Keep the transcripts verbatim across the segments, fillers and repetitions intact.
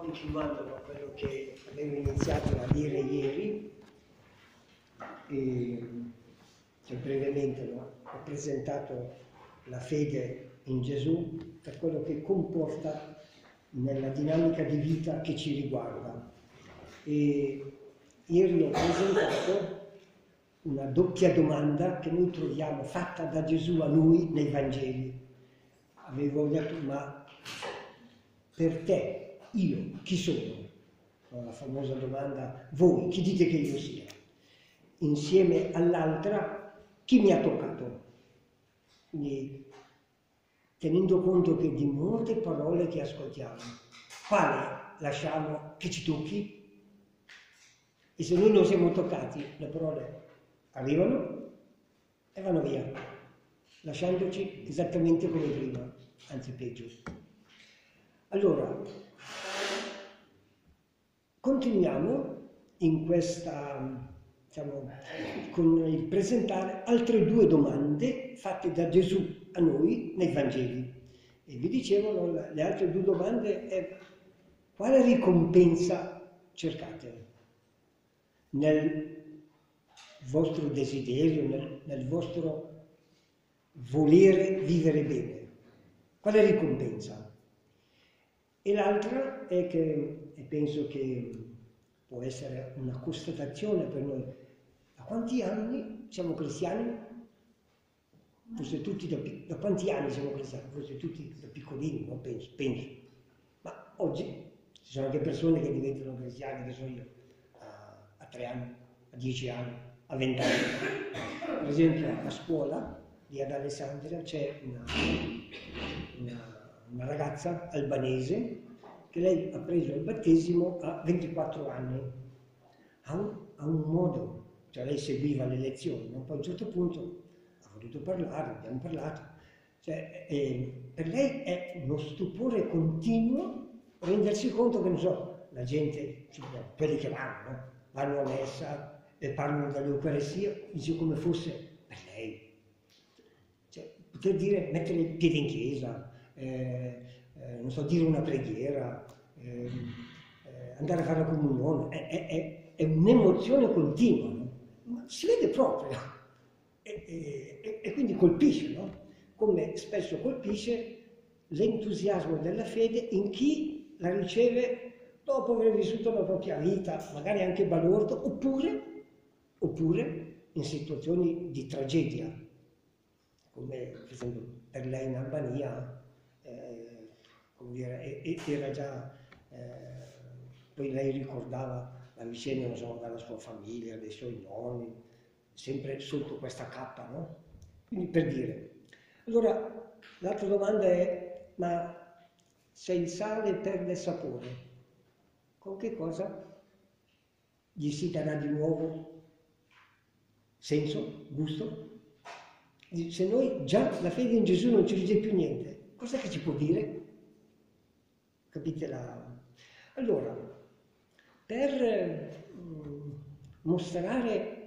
continuando a quello che avevo iniziato a dire ieri, e, cioè brevemente no? Ho presentato la fede in Gesù per quello che comporta nella dinamica di vita che ci riguarda. E ieri ho presentato una doppia domanda che noi troviamo fatta da Gesù a noi nei Vangeli. Avevo detto, ma per te, io, chi sono? La famosa domanda, voi, chi dite che io sia? Insieme all'altra, chi mi ha toccato? Quindi, tenendo conto che di molte parole che ascoltiamo, quale lasciamo che ci tocchi? E se noi non siamo toccati, le parole arrivano e vanno via, lasciandoci esattamente come prima, anzi peggio. Allora, continuiamo in questa, diciamo, con il presentare altre due domande fatte da Gesù a noi nei Vangeli. E vi dicevo, le altre due domande è: quale ricompensa cercate nel vostro desiderio, nel, nel vostro volere vivere bene? Quale ricompensa? E l'altra è che, e penso che può essere una constatazione per noi, da quanti anni siamo cristiani? Forse tutti da, da quanti anni siamo cristiani? Forse tutti da piccolini, non penso, penso. Ma oggi ci sono anche persone che diventano cristiani, che so io, a, a tre anni, a dieci anni, a venti anni. Per esempio a scuola lì ad Alessandria c'è una, una, una ragazza albanese che lei ha preso il battesimo a ventiquattro anni. Ha un, ha un modo, cioè lei seguiva le lezioni, ma poi a un certo punto ha voluto parlare, abbiamo parlato. Cioè, eh, per lei è uno stupore continuo rendersi conto che, non so, la gente, quelli che vanno, no? vanno a messa e parlano dell'Eucaristia, dice come fosse per lei. Cioè, poter dire, mettere il piede in chiesa, eh, eh, non so, dire una preghiera, eh, eh, andare a fare la comunione, è, è, è, è un'emozione continua, no? Ma si vede proprio, e, e, e quindi colpisce, no? Come spesso colpisce l'entusiasmo della fede in chi la riceve dopo aver vissuto la propria vita, magari anche balordo, oppure, oppure in situazioni di tragedia, come per esempio per lei in Albania, eh, come dire, era già, eh, poi lei ricordava la vicenda, non so, della sua famiglia, dei suoi nonni, sempre sotto questa cappa, no? Quindi per dire. Allora, l'altra domanda è, ma se il sale perde sapore, con che cosa gli si darà di nuovo senso, gusto? Se noi già la fede in Gesù non ci dice più niente, cosa che ci può dire? Capite la... Allora, per eh, mostrare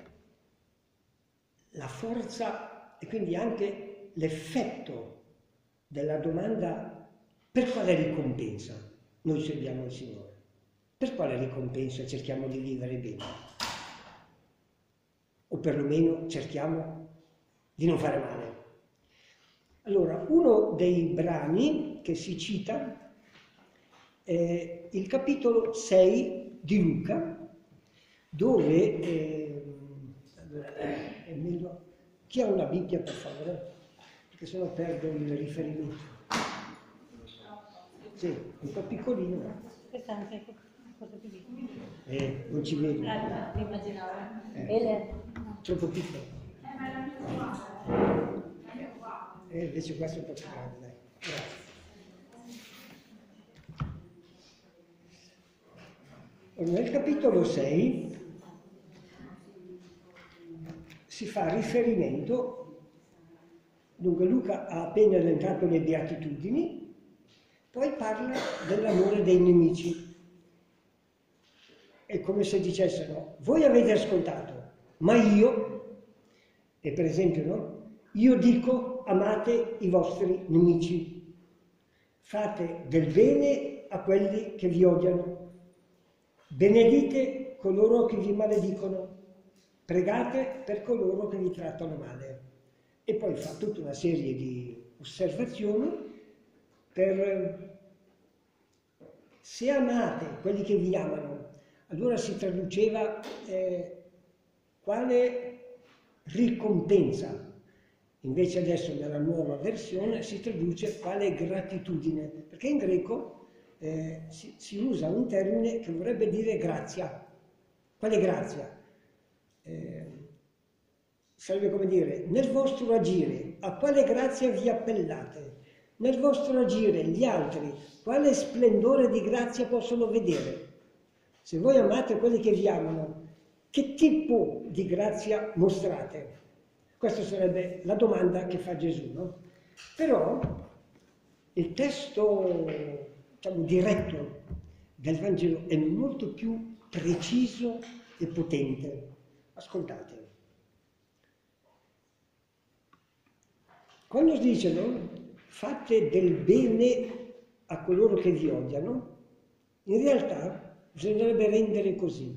la forza e quindi anche l'effetto della domanda per quale ricompensa noi serviamo il Signore, per quale ricompensa cerchiamo di vivere bene, o perlomeno cerchiamo di non fare male. Allora, uno dei brani che si cita è il capitolo sei di Luca, dove eh, allora, è meglio, chi ha una Bibbia per favore? Perché sennò perdo il riferimento. Sì, un po' piccolino. Questa è anche cosa più piccola. Eh, non ci vedo. Ah, no, immaginavo. Eh, Ele... troppo piccolo. E eh, invece questo è un po' più grande, dai. Grazie. Nel capitolo sei si fa riferimento, dunque Luca ha appena elencato le beatitudini, poi parla dell'amore dei nemici. È come se dicessero, voi avete ascoltato, ma io, e per esempio, no? Io dico, amate i vostri nemici, fate del bene a quelli che vi odiano, benedite coloro che vi maledicono, pregate per coloro che vi trattano male. E poi fa tutta una serie di osservazioni per se amate quelli che vi amano, allora si traduceva eh, quale ricompensa. Invece adesso nella nuova versione si traduce quale gratitudine, perché in greco eh, si, si usa un termine che vorrebbe dire grazia. Quale grazia? Eh, sarebbe come dire, nel vostro agire, a quale grazia vi appellate? Nel vostro agire gli altri, quale splendore di grazia possono vedere? Se voi amate quelli che vi amano, che tipo di grazia mostrate? Questa sarebbe la domanda che fa Gesù, no? Però il testo, diciamo, diretto del Vangelo è molto più preciso e potente. Ascoltate. Quando si dice, no? Fate del bene a coloro che vi odiano, in realtà bisognerebbe rendere così.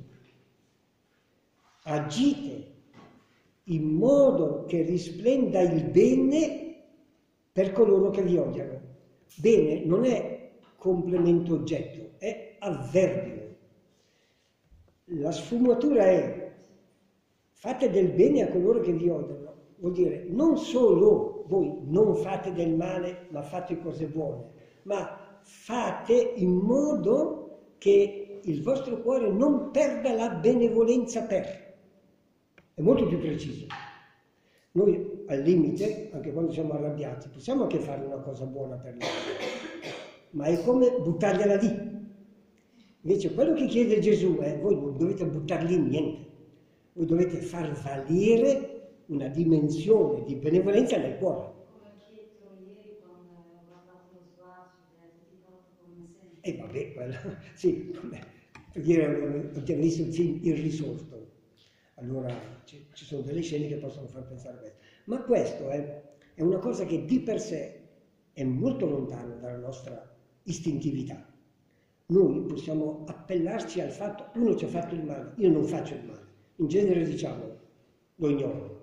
Agite in modo che risplenda il bene per coloro che vi odiano. Bene non è complemento oggetto, è avverbio. La sfumatura è fate del bene a coloro che vi odiano, vuol dire non solo voi non fate del male ma fate cose buone, ma fate in modo che il vostro cuore non perda la benevolenza per. È molto più preciso. Noi al limite, anche quando siamo arrabbiati, possiamo anche fare una cosa buona per loro, ma è come buttargliela lì. Invece quello che chiede Gesù è, voi non dovete buttarli in niente, voi dovete far valere una dimensione di benevolenza nel cuore. Come chiedo ieri quando ho guardato lo sguardo, ti porto come sempre. E vabbè, quello, sì, per dire, abbiamo visto il film Irrisolto. Allora ci, ci sono delle scene che possono far pensare a questo. Ma questo è, è una cosa che di per sé è molto lontana dalla nostra istintività. Noi possiamo appellarci al fatto, uno ci ha fatto il male, io non faccio il male. In genere diciamo, lo ignoro.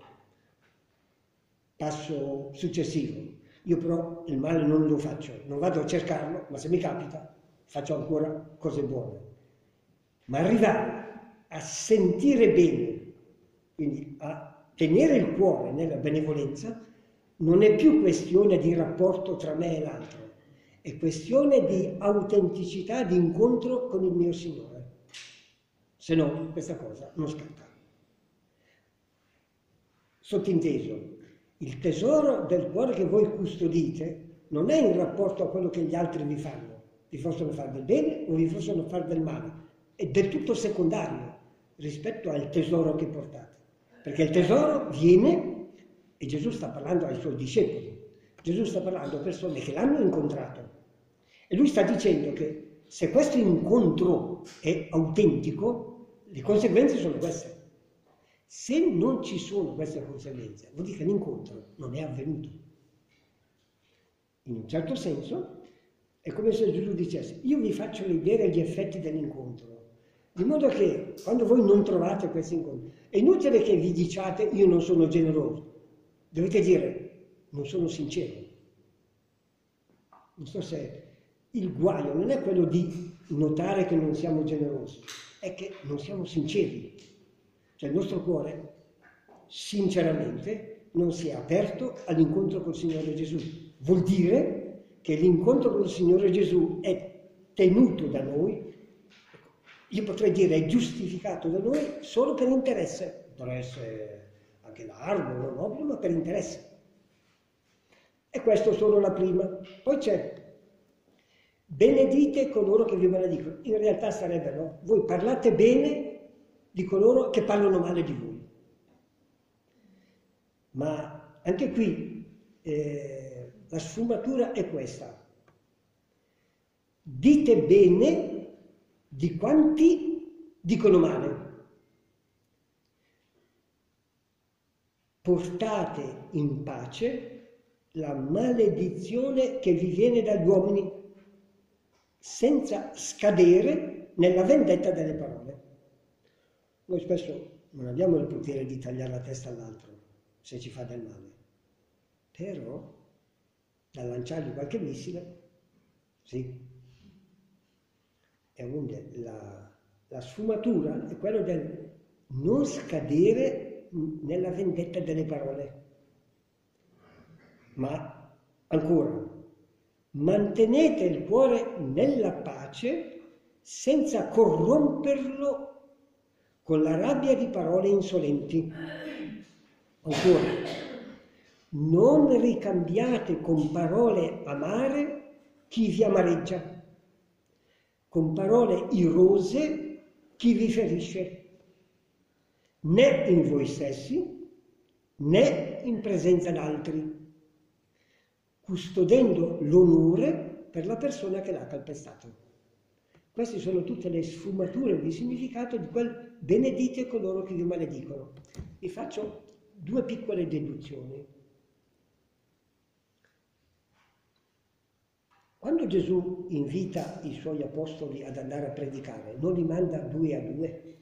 Passo successivo. Io però il male non lo faccio, non vado a cercarlo, ma se mi capita faccio ancora cose buone. Ma arrivare a sentire bene, quindi a tenere il cuore nella benevolenza, non è più questione di rapporto tra me e l'altro, è questione di autenticità, di incontro con il mio Signore. Se no, questa cosa non scatta. Sottinteso, il tesoro del cuore che voi custodite non è in rapporto a quello che gli altri vi fanno, vi possono fare del bene o vi possono fare del male, è del tutto secondario rispetto al tesoro che portate. Perché il tesoro viene, e Gesù sta parlando ai suoi discepoli, Gesù sta parlando a persone che l'hanno incontrato, e lui sta dicendo che se questo incontro è autentico, le conseguenze sono queste. Se non ci sono queste conseguenze, vuol dire che l'incontro non è avvenuto. In un certo senso, è come se Gesù dicesse, io vi faccio vedere gli effetti dell'incontro, di modo che quando voi non trovate questi incontri, è inutile che vi diciate io non sono generoso, dovete dire non sono sincero. Non so se il guaio non è quello di notare che non siamo generosi, è che non siamo sinceri. Cioè il nostro cuore, sinceramente, non si è aperto all'incontro col Signore Gesù. Vuol dire che l'incontro con il Signore Gesù è tenuto da noi, io potrei dire è giustificato da noi solo per interesse, interesse anche largo, non nobile, ma per interesse. E questo è solo la prima. Poi c'è benedite coloro che vi maledicono. In realtà sarebbe, no? Voi parlate bene di coloro che parlano male di voi. Ma anche qui eh, la sfumatura è questa. Dite bene di quanti dicono male. Portate in pace la maledizione che vi viene dagli uomini. senza scadere nella vendetta delle parole. Noi spesso non abbiamo il potere di tagliare la testa all'altro se ci fa del male, però da lanciargli qualche missile, sì. E onde la, la sfumatura è quella del non scadere nella vendetta delle parole, ma ancora, mantenete il cuore nella pace senza corromperlo con la rabbia di parole insolenti. Ancora, non ricambiate con parole amare chi vi amareggia, con parole irose chi vi ferisce, né in voi stessi, né in presenza d'altri, custodendo l'onore per la persona che l'ha calpestato. Queste sono tutte le sfumature di significato di quel benedite coloro che vi maledicono. Vi faccio due piccole deduzioni. Quando Gesù invita i suoi apostoli ad andare a predicare, non li manda due a due?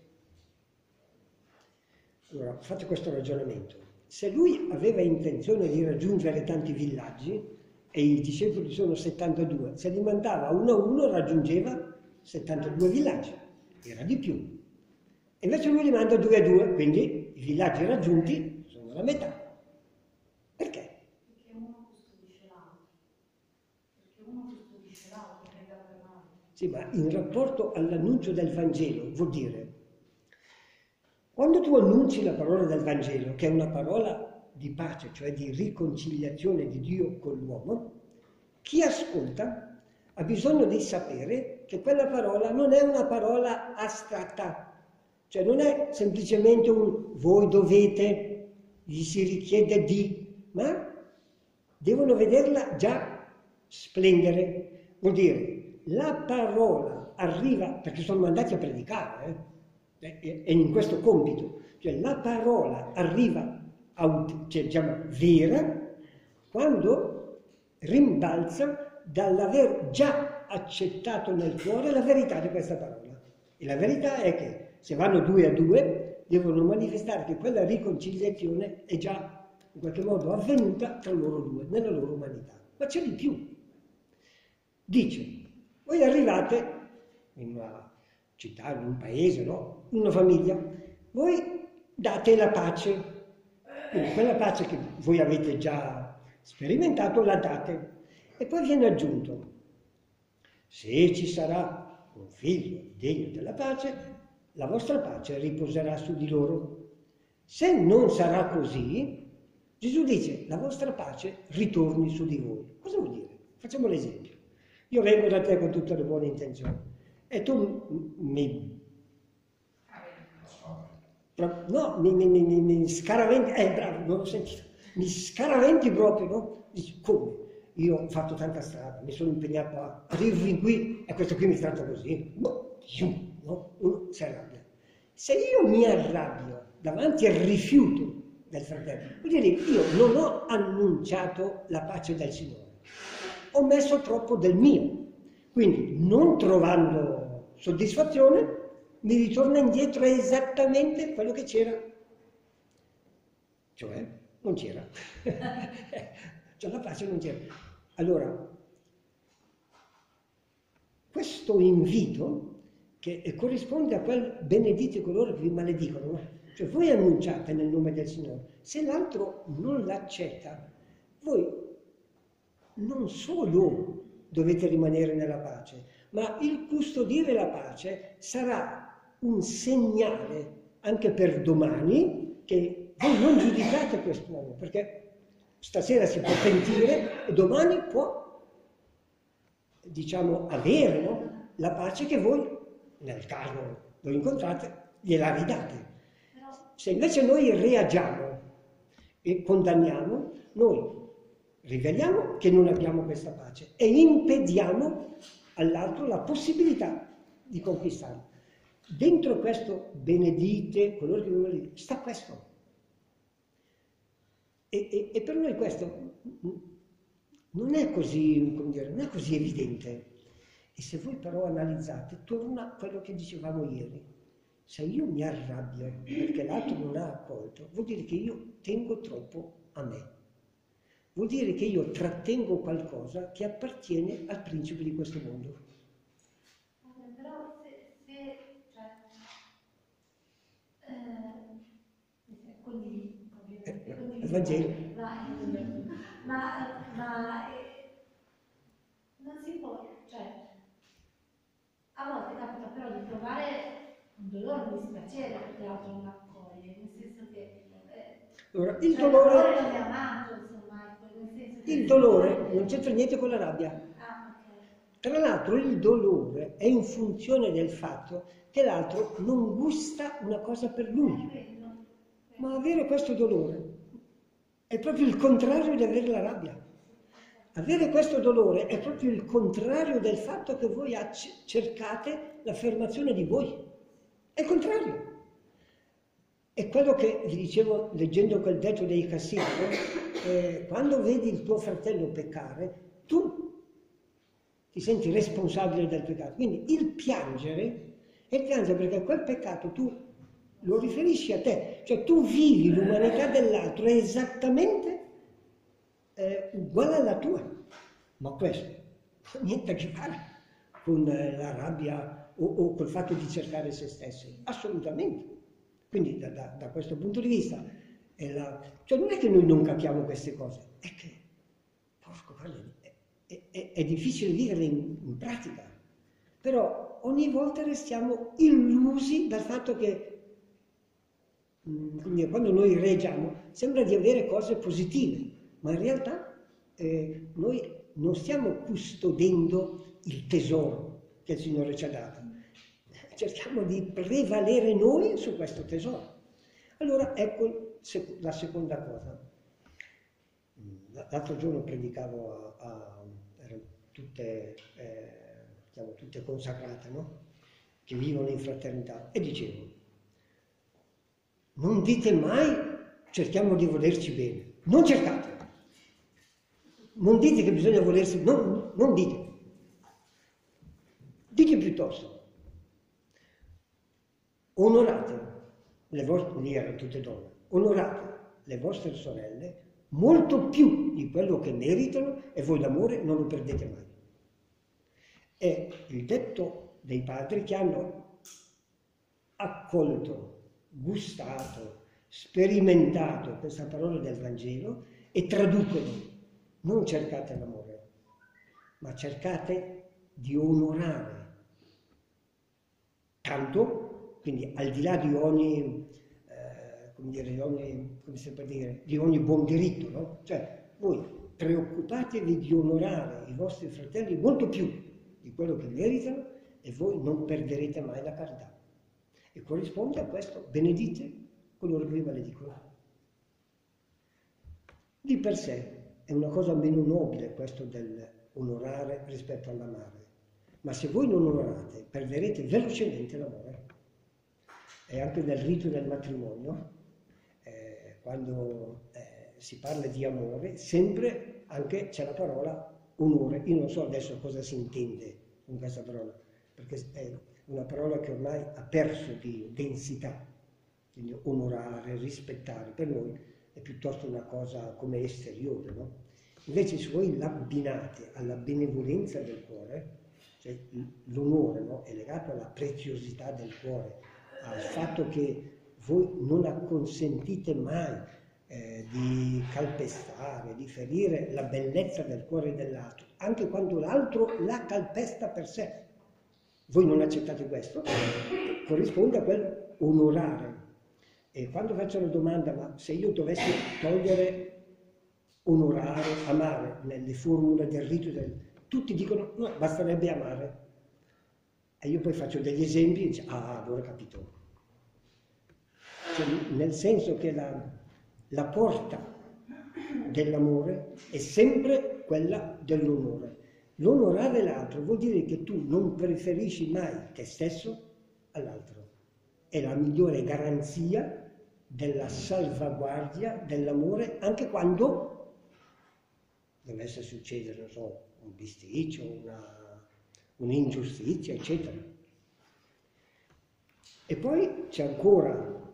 Allora, fate questo ragionamento. Se lui aveva intenzione di raggiungere tanti villaggi, e i discepoli sono settantadue, se li mandava uno a uno raggiungeva settantadue villaggi, era di più. E invece lui li manda due a due, quindi i villaggi raggiunti sono la metà. Perché? Perché uno custodisce l'altro. Perché uno custodisce l'altro, prega per l'altro. Sì, ma in rapporto all'annuncio del Vangelo vuol dire, quando tu annunci la parola del Vangelo, che è una parola di pace, cioè di riconciliazione di Dio con l'uomo, chi ascolta ha bisogno di sapere che quella parola non è una parola astratta, cioè non è semplicemente un voi dovete, gli si richiede di, ma devono vederla già splendere. Vuol dire, la parola arriva, perché sono mandati a predicare, eh? E in questo compito, cioè la parola arriva cioè, diciamo, vera, quando rimbalza dall'aver già accettato nel cuore la verità di questa parola. E la verità è che se vanno due a due, devono manifestare che quella riconciliazione è già in qualche modo avvenuta tra loro due, nella loro umanità. Ma c'è di più. Dice, voi arrivate in una città, in un paese, no? In una famiglia, voi date la pace. Quindi quella pace che voi avete già sperimentato la date. E poi viene aggiunto, se ci sarà un figlio degno della pace, la vostra pace riposerà su di loro. Se non sarà così, Gesù dice, la vostra pace ritorni su di voi. Cosa vuol dire? Facciamo l'esempio. Io vengo da te con tutte le buone intenzioni e tu mi... No, mi, mi, mi, mi scaraventi, eh bravo, non l'ho sentito, mi scaraventi proprio, no? Dici, come? Io ho fatto tanta strada, mi sono impegnato a arrivarmi qui e questo qui mi tratta così, no? No? Uno si arrabbia. Se io mi arrabbio davanti al rifiuto del fratello, vuol dire io non ho annunciato la pace del Signore, ho messo troppo del mio, quindi non trovando soddisfazione mi ritorna indietro esattamente quello che c'era, cioè non c'era, cioè la pace non c'era. Allora, questo invito che corrisponde a quel benedite coloro che vi maledicono, cioè voi annunciate nel nome del Signore, se l'altro non l'accetta, voi non solo dovete rimanere nella pace, ma il custodire la pace sarà un segnale anche per domani che voi non giudicate quest'uomo, perché stasera si può pentire e domani può, diciamo, avere, no? La pace che voi, nel caso lo incontrate, gliela ridate. Se invece noi reagiamo e condanniamo, noi riveliamo che non abbiamo questa pace e impediamo all'altro la possibilità di conquistarla. Dentro questo benedite, coloro che vi maledicono, sta questo. E, e, e per noi questo non è così, come dire, non è così evidente. E se voi però analizzate, torna a quello che dicevamo ieri. Se io mi arrabbio perché l'altro non ha accolto, vuol dire che io tengo troppo a me. Vuol dire che io trattengo qualcosa che appartiene al principe di questo mondo. Però se, se cioè, eh, condivido, ovviamente, Eh, condivido, il Vangelo. ma, ma, ma eh, non si può, cioè, a volte capita però di provare un dolore, un dispiacere perché l'altro non accoglie, nel senso che eh, Allora, il cioè, dolore, il dolore non è amato, insomma, ecco, nel senso che il dolore non c'entra niente con la rabbia. ah, ok. Tra l'altro il dolore è in funzione del fatto che l'altro non gusta una cosa per lui. Quello, Ma avere questo dolore è proprio il contrario di avere la rabbia. Avere questo dolore è proprio il contrario del fatto che voi acc- cercate l'affermazione di voi. È il contrario. È quello che vi dicevo leggendo quel detto dei Cassini, eh, quando vedi il tuo fratello peccare, tu ti senti responsabile del peccato. Quindi il piangere è il piangere perché quel peccato tu lo riferisci a te, cioè tu vivi l'umanità dell'altro è esattamente eh, uguale alla tua, ma questo non ha niente a che fare con eh, la rabbia o, o col fatto di cercare se stessi, assolutamente. Quindi da, da, da questo punto di vista, è la, cioè non è che noi non capiamo queste cose, è che, porco, è, è, è, è difficile viverle in, in pratica, però ogni volta restiamo illusi dal fatto che quindi quando noi reagiamo sembra di avere cose positive, ma in realtà eh, noi non stiamo custodendo il tesoro che il Signore ci ha dato, cerchiamo di prevalere noi su questo tesoro. Allora ecco la seconda cosa. L'altro giorno predicavo a, a erano tutte, eh, diciamo, tutte consacrate, no? Che vivono in fraternità, e dicevo: non dite mai cerchiamo di volerci bene, non cercate, non dite che bisogna volersi, non, non dite, dite piuttosto, onorate le vostre, lì erano tutte donne, onorate le vostre sorelle molto più di quello che meritano e voi l'amore non lo perdete mai. È il detto dei padri che hanno accolto, gustato, sperimentato questa parola del Vangelo e traducono: non cercate l'amore, ma cercate di onorare. Tanto, quindi al di là di ogni, eh, come dire, di ogni, come si può dire, di ogni buon diritto, no? Cioè, voi preoccupatevi di onorare i vostri fratelli molto più di quello che meritano e voi non perderete mai la carità. E corrisponde a questo: benedite coloro che vi maledicono. Di per sé è una cosa meno nobile questo del onorare rispetto all'amare, ma se voi non onorate perderete velocemente l'amore. E anche nel rito del matrimonio, eh, quando eh, si parla di amore, sempre anche c'è la parola onore. Io non so adesso cosa si intende con questa parola, perché è una parola che ormai ha perso di densità, quindi onorare, rispettare, per noi è piuttosto una cosa come esteriore, no? Invece se voi l'abbinate alla benevolenza del cuore, cioè l'onore, no? È legato alla preziosità del cuore, al fatto che voi non acconsentite mai eh, di calpestare, di ferire la bellezza del cuore dell'altro, anche quando l'altro la calpesta per sé. Voi non accettate questo, corrisponde a quel onorare. E quando faccio la domanda: ma se io dovessi togliere onorare, amare nelle formule del rito, del... tutti dicono no, basterebbe amare. E io poi faccio degli esempi e dico: ah, allora ho capito. Cioè, nel senso che la, la porta dell'amore è sempre quella dell'onore. L'onorare l'altro vuol dire che tu non preferisci mai te stesso all'altro. È la migliore garanzia della salvaguardia dell'amore, anche quando dovesse succedere, non so, un bisticcio, una, un'ingiustizia, eccetera. E poi c'è ancora,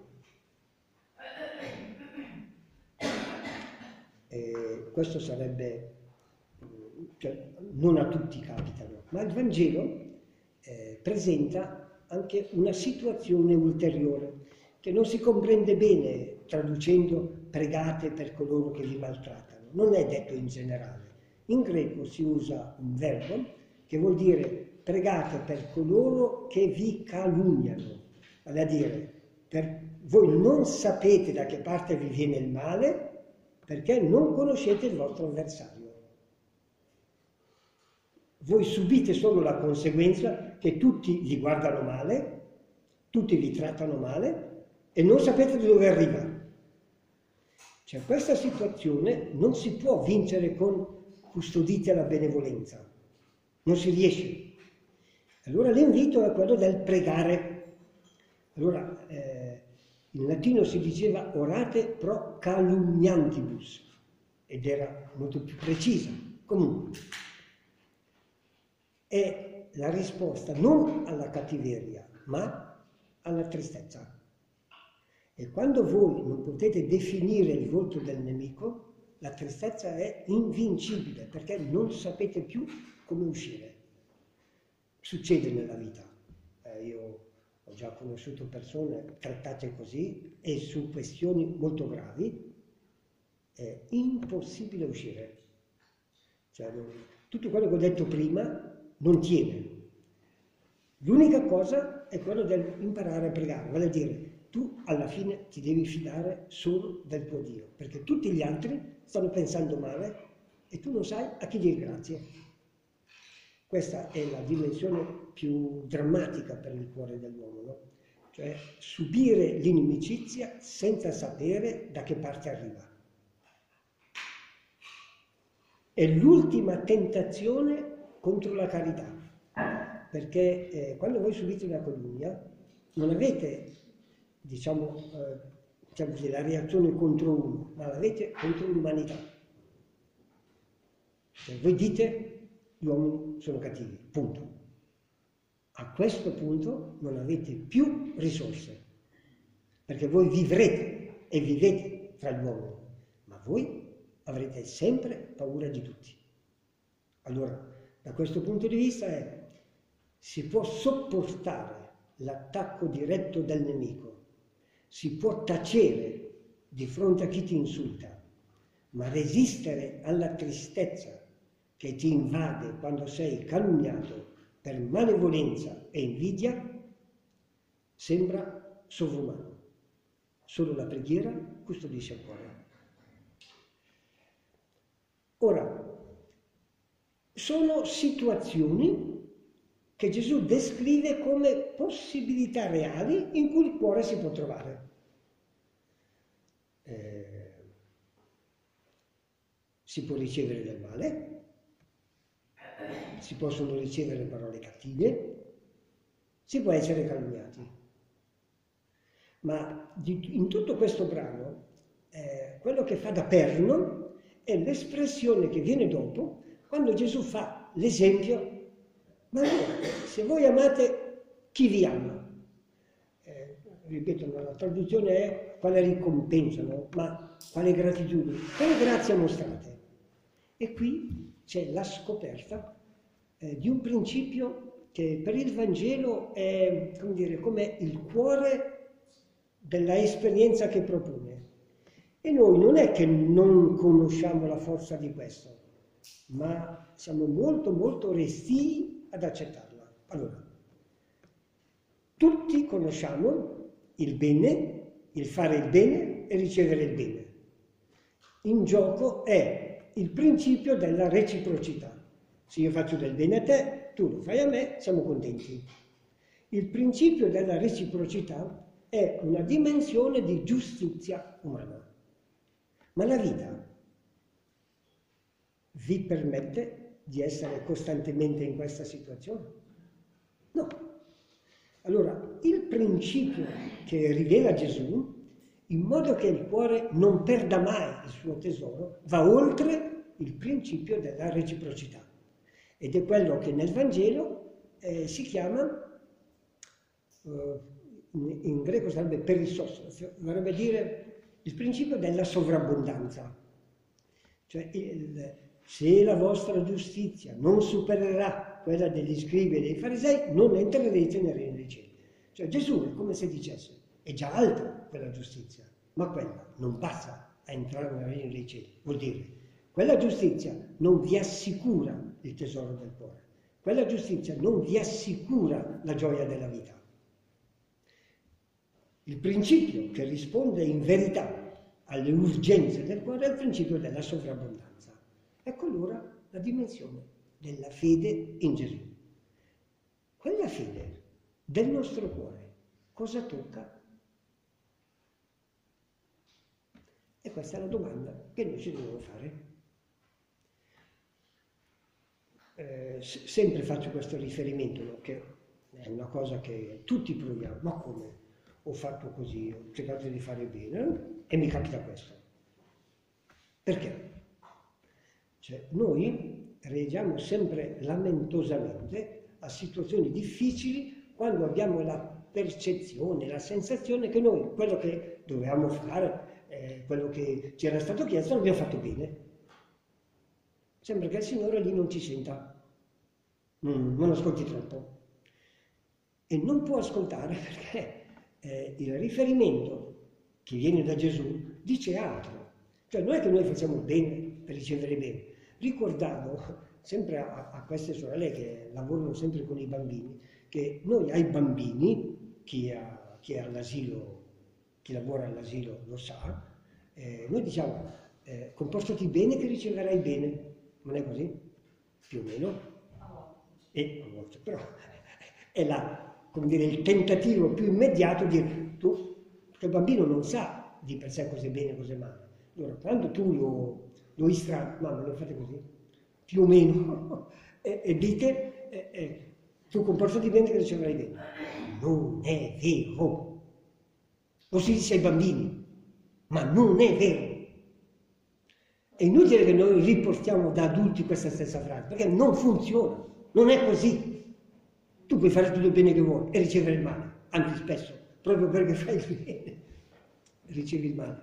eh, questo sarebbe, cioè, non a tutti capitano, ma il Vangelo eh, presenta anche una situazione ulteriore che non si comprende bene traducendo pregate per coloro che vi maltrattano. Non è detto in generale. In greco si usa un verbo che vuol dire pregate per coloro che vi calunniano, vale a dire per, voi non sapete da che parte vi viene il male perché non conoscete il vostro avversario. Voi subite solo la conseguenza che tutti vi guardano male, tutti vi trattano male e non sapete da dove arriva. Cioè questa situazione non si può vincere con custodite alla benevolenza, non si riesce. Allora l'invito è quello del pregare. Allora eh, in latino si diceva orate pro calumniantibus ed era molto più precisa. Comunque è la risposta non alla cattiveria ma alla tristezza. E quando voi non potete definire il volto del nemico, la tristezza è invincibile perché non sapete più come uscire. Succede nella vita. Eh, io ho già conosciuto persone trattate così e su questioni molto gravi è impossibile uscire. Cioè, tutto quello che ho detto prima non tiene. L'unica cosa è quello dell'imparare a pregare, vale a dire tu alla fine ti devi fidare solo del tuo Dio, perché tutti gli altri stanno pensando male e tu non sai a chi dire grazie. Questa è la dimensione più drammatica per il cuore dell'uomo, no? Cioè subire l'inimicizia senza sapere da che parte arriva. È l'ultima tentazione contro la carità, perché eh, quando voi subite una calunnia non avete, diciamo, eh, diciamo così, la reazione contro uno, ma l'avete contro l'umanità. Cioè, voi dite gli uomini sono cattivi, punto. A questo punto non avete più risorse, perché voi vivrete e vivete tra gli uomini, ma voi avrete sempre paura di tutti. Allora, da questo punto di vista è, si può sopportare l'attacco diretto del nemico, si può tacere di fronte a chi ti insulta, ma resistere alla tristezza che ti invade quando sei calunniato per malevolenza e invidia sembra sovrumano. Solo la preghiera custodisce il cuore. Ora, sono situazioni che Gesù descrive come possibilità reali in cui il cuore si può trovare. Eh, si può ricevere del male, si possono ricevere parole cattive, si può essere calunniati. Ma di, in tutto questo brano, eh, quello che fa da perno è l'espressione che viene dopo, quando Gesù fa l'esempio, ma allora, se voi amate chi vi ama, eh, ripeto, la traduzione è quale ricompensa, no? Ma quale gratitudine, quale grazia mostrate. E qui c'è la scoperta eh, di un principio che per il Vangelo è, come dire, come il cuore della esperienza che propone. E noi non è che non conosciamo la forza di questo, ma siamo molto molto restii ad accettarla. Allora, tutti conosciamo il bene, il fare il bene e ricevere il bene. In gioco è il principio della reciprocità. Se io faccio del bene a te, tu lo fai a me, siamo contenti. Il principio della reciprocità è una dimensione di giustizia umana. Ma la vita vi permette di essere costantemente in questa situazione? No. Allora, il principio che rivela Gesù, in modo che il cuore non perda mai il suo tesoro, va oltre il principio della reciprocità. Ed è quello che nel Vangelo eh, si chiama, eh, in, in greco sarebbe perissos, vorrebbe dire il principio della sovrabbondanza. Cioè, il, se la vostra giustizia non supererà quella degli scribi e dei farisei, non entrerete nel regno dei cieli. Cioè Gesù è come se dicesse, è già alta quella giustizia, ma quella non basta a entrare nel regno dei cieli. Vuol dire, quella giustizia non vi assicura il tesoro del cuore, quella giustizia non vi assicura la gioia della vita. Il principio che risponde in verità alle urgenze del cuore è il principio della sovrabbondanza. Ecco allora la dimensione della fede in Gesù. Quella fede del nostro cuore cosa tocca? E questa è la domanda che noi ci dobbiamo fare. Eh, sempre faccio questo riferimento, no? Che è una cosa che tutti proviamo, ma come? Ho fatto così, ho cercato di fare bene e mi capita questo. Perché? Cioè, noi reagiamo sempre lamentosamente a situazioni difficili quando abbiamo la percezione, la sensazione che noi quello che dovevamo fare, eh, quello che ci era stato chiesto, l'abbiamo fatto bene. Sembra che il Signore lì non ci senta, mm, non ascolti troppo. E non può ascoltare perché Eh, il riferimento che viene da Gesù dice altro. Cioè non è che noi facciamo bene per ricevere bene. Ricordavo sempre a, a queste sorelle che lavorano sempre con i bambini, che noi ai bambini, chi, ha, chi è all'asilo, chi lavora all'asilo lo sa, eh, noi diciamo eh, comportati bene che riceverai bene. Non è così? Più o meno? E a volte, però è la come dire, il tentativo più immediato di dire, tu, che il bambino non sa di per sé cosa è bene e cosa è male. Allora, quando tu lo, lo istratti, mamma, lo fate così, più o meno, e, e dite, e, e, tu comportati bene che riceverai bene. Non è vero. Lo si dice ai bambini, ma non è vero. È inutile che noi riportiamo da adulti questa stessa frase, perché non funziona, non è così. Tu puoi fare tutto il bene che vuoi e ricevere il male, anche spesso, proprio perché fai il bene, ricevi il male.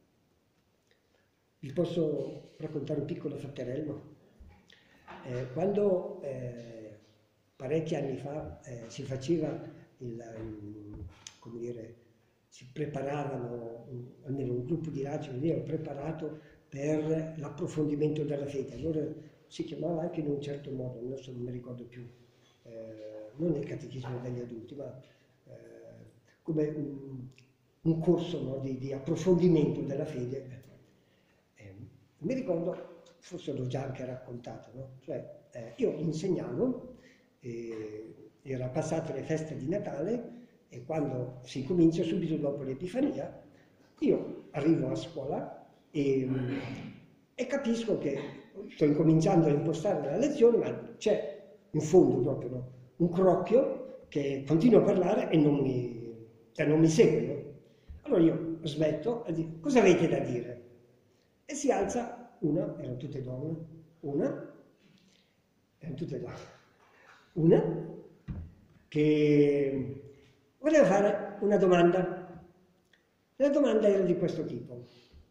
Vi posso raccontare un piccolo fatterello? Eh, quando eh, parecchi anni fa eh, si faceva il, um, come dire, si preparavano, um, almeno un gruppo di raggi veniva preparato per l'approfondimento della fede. Allora si chiamava anche in un certo modo, adesso non mi ricordo più. Eh, non il catechismo degli adulti, ma eh, come un, un corso, no, di, di approfondimento della fede. Eh, mi ricordo, forse l'ho già anche raccontato, no? Cioè, eh, io insegnavo, eh, era passate le feste di Natale e quando si comincia subito dopo l'Epifania, io arrivo a scuola e, e capisco che sto incominciando a impostare la lezione, ma c'è in fondo proprio, no? Un crocchio che continua a parlare e non mi, cioè non mi segue. No? Allora io smetto e dico, cosa avete da dire? E si alza una, erano tutte donne, una, erano tutte donne, una che voleva fare una domanda. La domanda era di questo tipo.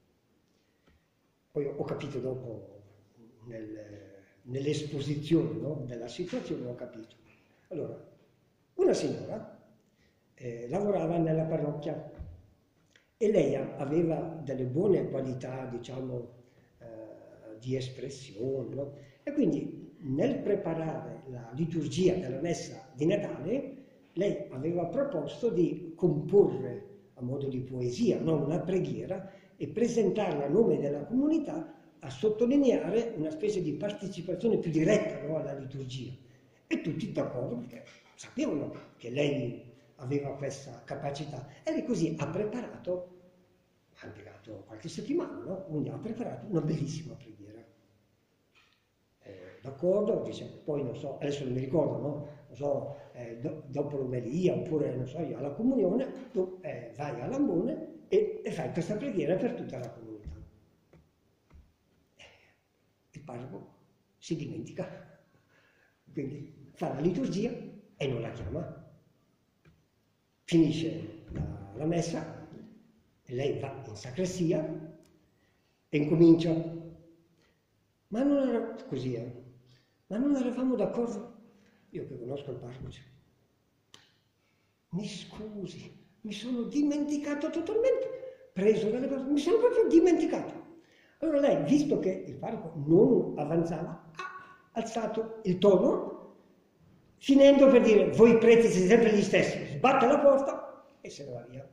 Poi ho capito dopo nel... nell'esposizione, no, della situazione ho capito. Allora, una signora eh, lavorava nella parrocchia e lei aveva delle buone qualità, diciamo, eh, di espressione, no? E quindi nel preparare la liturgia della messa di Natale, lei aveva proposto di comporre a modo di poesia, no, una preghiera e presentarla a nome della comunità a sottolineare una specie di partecipazione più diretta, no, alla liturgia. E tutti d'accordo perché sapevano che lei aveva questa capacità. E così ha preparato, ha impiegato qualche settimana, no? Quindi ha preparato una bellissima preghiera. Eh, d'accordo? Dice, poi non so, adesso non mi ricordo, no? Non so, eh, do, dopo l'omelia oppure, non so io, alla comunione, tu eh, vai all'ambone e, e fai questa preghiera per tutta la comunità. Il parroco si dimentica, quindi fa la liturgia e non la chiama. Finisce la, la messa, e lei va in sacrestia e incomincia. Ma non era così, eh? Ma non eravamo d'accordo? Io che conosco il parroco, mi scusi, mi sono dimenticato totalmente, preso dalle cose, mi sono proprio dimenticato. Allora lei, visto che il parroco non avanzava, ha alzato il tono, finendo per dire, voi preti siete sempre gli stessi, sbatte la porta e se ne va via.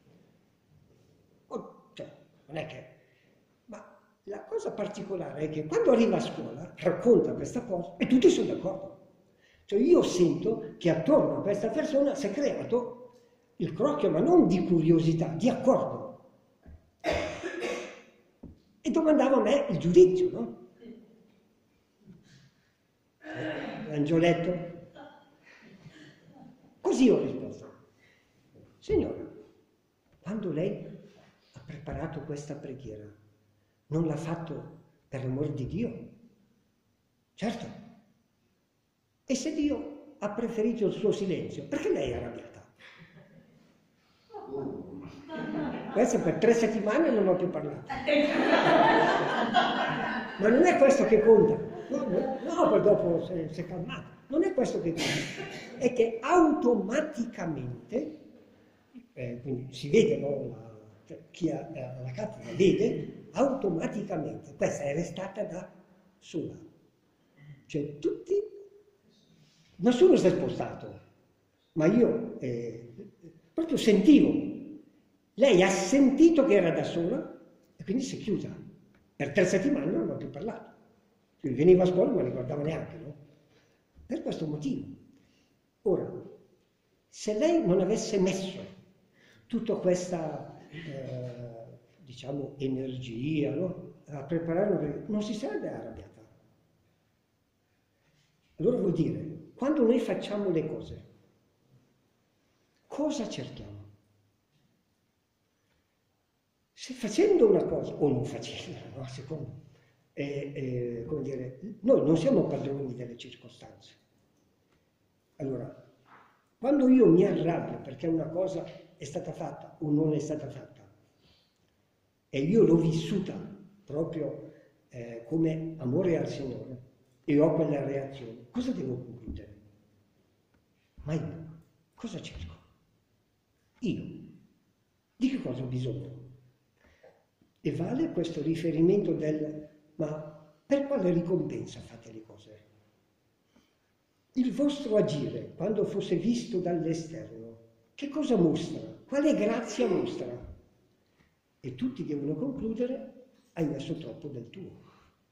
Oh, cioè, non è che... Ma la cosa particolare è che quando arriva a scuola, racconta questa cosa e tutti sono d'accordo. Cioè io sento che attorno a questa persona si è creato il crocchio, ma non di curiosità, di accordo. E domandava a me il giudizio, no? Angioletto. Così ho risposto. Signora, quando lei ha preparato questa preghiera, non l'ha fatto per l'amor di Dio? Certo. E se Dio ha preferito il suo silenzio, perché lei è arrabbiata? Questo per tre settimane non ho più parlato. Ma non è questo che conta. No, no, no, poi dopo si è calmato. Non è questo che conta. È che automaticamente, eh, quindi si vede, no, la, cioè, chi ha la cattedra vede, automaticamente questa è restata da sola. Cioè tutti... Nessuno si è spostato, ma io eh, proprio sentivo. Lei ha sentito che era da sola e quindi si è chiusa. Per tre settimane non ho più parlato. Cioè, veniva a scuola non me ne ricordava neanche, no? Per questo motivo. Ora, se lei non avesse messo tutta questa, eh, diciamo, energia, no? A preparare, non si sarebbe arrabbiata. Allora vuol dire, quando noi facciamo le cose, cosa cerchiamo? Se facendo una cosa, o non facendola, no? Secondo, eh, eh, come dire, noi non siamo padroni delle circostanze. Allora, quando io mi arrabbio perché una cosa è stata fatta o non è stata fatta, e io l'ho vissuta proprio eh, come amore al Signore, e ho quella reazione, cosa devo concludere? Ma io cosa cerco? Io di che cosa ho bisogno? E vale questo riferimento del ma per quale ricompensa fate le cose? Il vostro agire, quando fosse visto dall'esterno, che cosa mostra? Quale grazia mostra? E tutti devono concludere, hai messo troppo del tuo.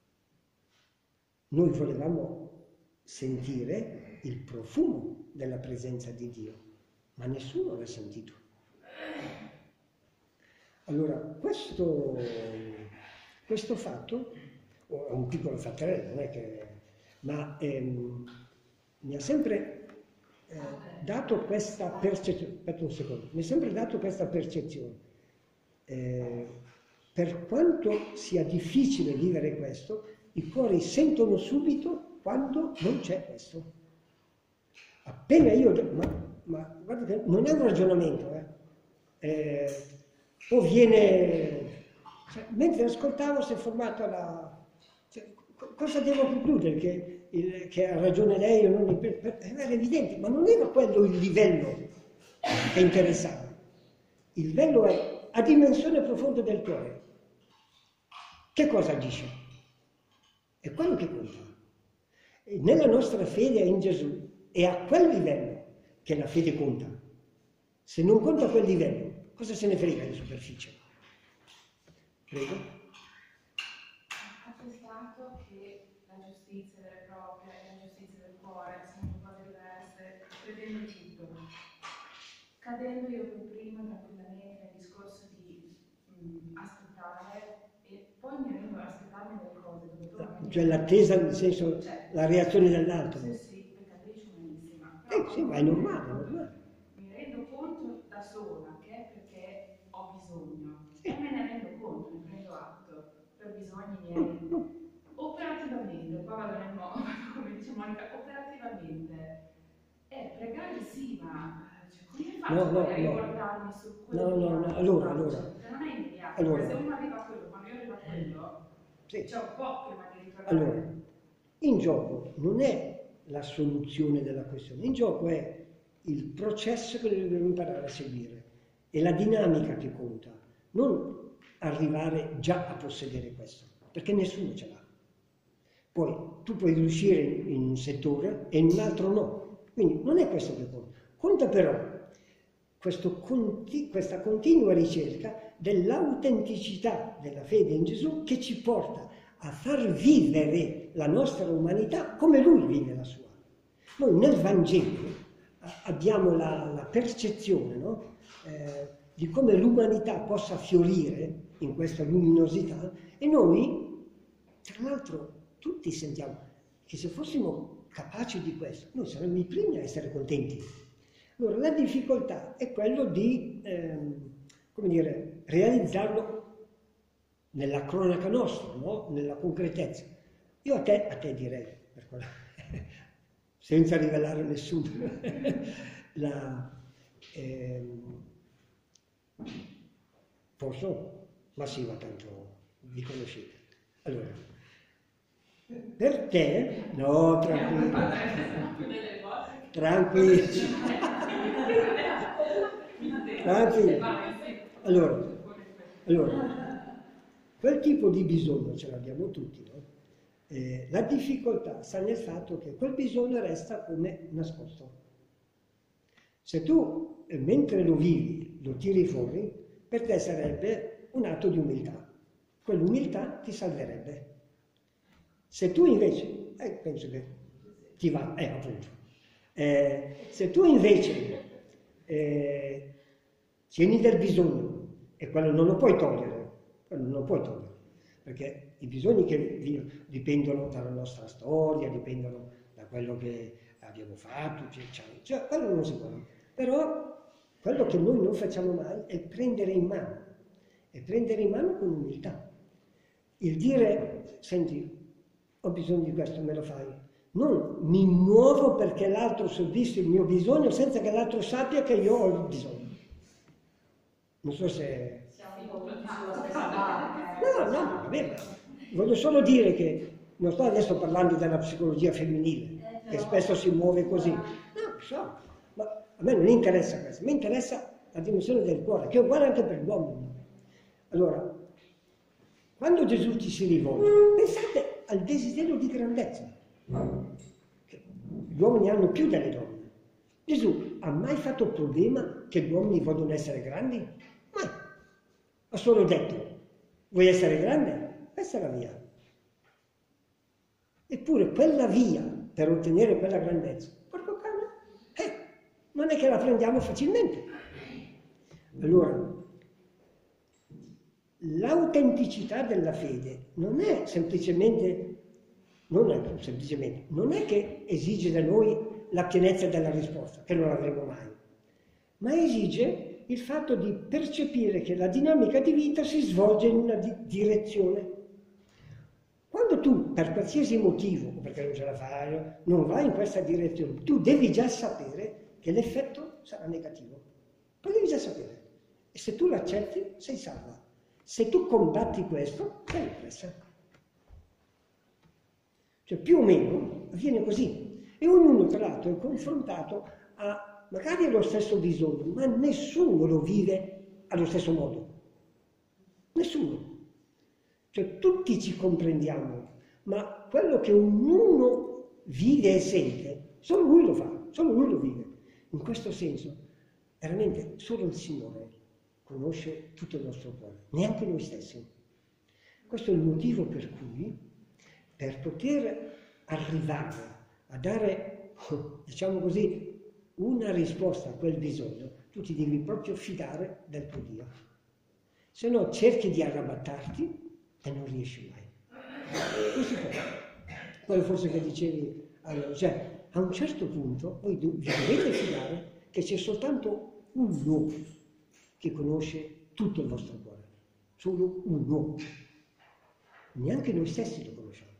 Noi volevamo sentire il profumo della presenza di Dio, ma nessuno l'ha sentito. Allora, questo, questo fatto, è un piccolo fatterello, non è che, ma ehm, mi ha sempre eh, dato questa percezione, aspetta un secondo, mi ha sempre dato questa percezione. Eh, per quanto sia difficile vivere questo, i cuori sentono subito quando non c'è questo. Appena io, ma, ma guarda che non è un ragionamento, eh. Eh, o viene, cioè, mentre ascoltavo si è formata la, cioè, cosa devo concludere? Che, il, che ha ragione lei o non? Era evidente, ma non era quello il livello che interessava. Il livello è a dimensione profonda del cuore. Che cosa agisce? È quello che conta. E nella nostra fede in Gesù è a quel livello che la fede conta. Se non conta a quel livello, cosa se ne frega di superficie? Prego. Ha pensato che la giustizia vera e propria e la giustizia del cuore sono cose diverse, credendo tutto. Cadendo io per prima tranquillamente nel discorso di mh, aspettare e poi mi rendo ad aspettarmi delle cose. Dove Cioè l'attesa nel senso, cioè, la reazione dell'altro. Sì, sì, peccatrice umanissima. Eh sì, ma è normale, è normale. Mi rendo conto da sola che è perché ho bisogno. Sì. E me ne rendo conto, ne prendo atto, per bisogni miei. operativamente, qua vado nel modo, come dice Monica, operativamente è pregare sì, ma cioè, come faccio No, no, a no. ricordarmi su quello No, no, no, allora, allora. Cioè, non è immediato, Allora. perché se uno arriva a quello, quando io arrivo a quello, Sì. c'è un po' prima di ricordare. Allora, in gioco non è la soluzione della questione, in gioco è il processo che noi dobbiamo imparare a seguire, è la dinamica che conta, non arrivare già a possedere questo, perché nessuno ce l'ha. Poi tu puoi riuscire in un settore e in un altro no, quindi non è questo che conta. Conta però questo conti- questa continua ricerca dell'autenticità della fede in Gesù che ci porta a far vivere la nostra umanità come Lui vive la sua. Noi nel Vangelo abbiamo la, la percezione, no? eh, di come l'umanità possa fiorire in questa luminosità e noi, tra l'altro, tutti sentiamo che se fossimo capaci di questo, noi saremmo i primi a essere contenti. Allora, la difficoltà è quello di, ehm, come dire, realizzarlo nella cronaca nostra, no? Nella concretezza. Io a te, a te direi, per quello, senza rivelare nessuno, la, ehm, posso? Ma sì, ma tanto vi conoscete. Allora, per te, no, tranquillo, tranquillo, tranquillo. Allora, allora, quel tipo di bisogno ce l'abbiamo tutti, no? Eh, la difficoltà sta nel fatto che quel bisogno resta come nascosto. Se tu, eh, mentre lo vivi, lo tiri fuori, per te sarebbe un atto di umiltà. Quell'umiltà ti salverebbe. Se tu invece, eh, penso che ti va, eh, appunto, eh, se tu invece eh, tieni del bisogno e quello non lo puoi togliere, quello non lo puoi togliere, perché i bisogni che dipendono dalla nostra storia, dipendono da quello che abbiamo fatto, cioè, cioè quello non si può. Però quello che noi non facciamo mai è prendere in mano, e prendere in mano con umiltà. Il dire, senti, ho bisogno di questo, me lo fai. Non mi muovo perché l'altro soddisfi il mio bisogno senza che l'altro sappia che io ho il bisogno. Non so se... No, no, va bene. Voglio solo dire che non sto adesso parlando della psicologia femminile, che spesso si muove così. No, so, ma a me non interessa questo, mi interessa la dimensione del cuore, che è uguale anche per gli uomini. Allora, quando Gesù ci si rivolge, pensate al desiderio di grandezza, che gli uomini hanno più delle donne. Gesù ha mai fatto problema che gli uomini vogliono essere grandi? Mai. Ha solo detto, vuoi essere grande? Questa è la via. Eppure quella via per ottenere quella grandezza, porco cane, eh, non è che la prendiamo facilmente. Allora, l'autenticità della fede non è semplicemente, non è semplicemente, non è che esige da noi la pienezza della risposta, che non avremo mai, ma esige il fatto di percepire che la dinamica di vita si svolge in una di- direzione. Quando tu, per qualsiasi motivo, o perché non ce la fai, non vai in questa direzione, tu devi già sapere che l'effetto sarà negativo. Lo devi già sapere. E se tu l'accetti, sei salva. Se tu combatti questo, sei oppressa. Cioè più o meno avviene così. E ognuno tra l'altro è confrontato a magari allo stesso bisogno, ma nessuno lo vive allo stesso modo. Nessuno. Cioè tutti ci comprendiamo, ma quello che ognuno vive e sente, solo lui lo fa, solo lui lo vive. In questo senso, veramente solo il Signore conosce tutto il nostro cuore, neanche noi stessi. Questo è il motivo per cui, per poter arrivare a dare, diciamo così, una risposta a quel bisogno, tu ti devi proprio fidare del tuo Dio. Se no cerchi di arrabattarti e non riesci mai. Così fa. Quello forse che dicevi, allora, cioè, a un certo punto voi vi dovete fidare che c'è soltanto uno che conosce tutto il vostro cuore, solo uno. Neanche noi stessi lo conosciamo.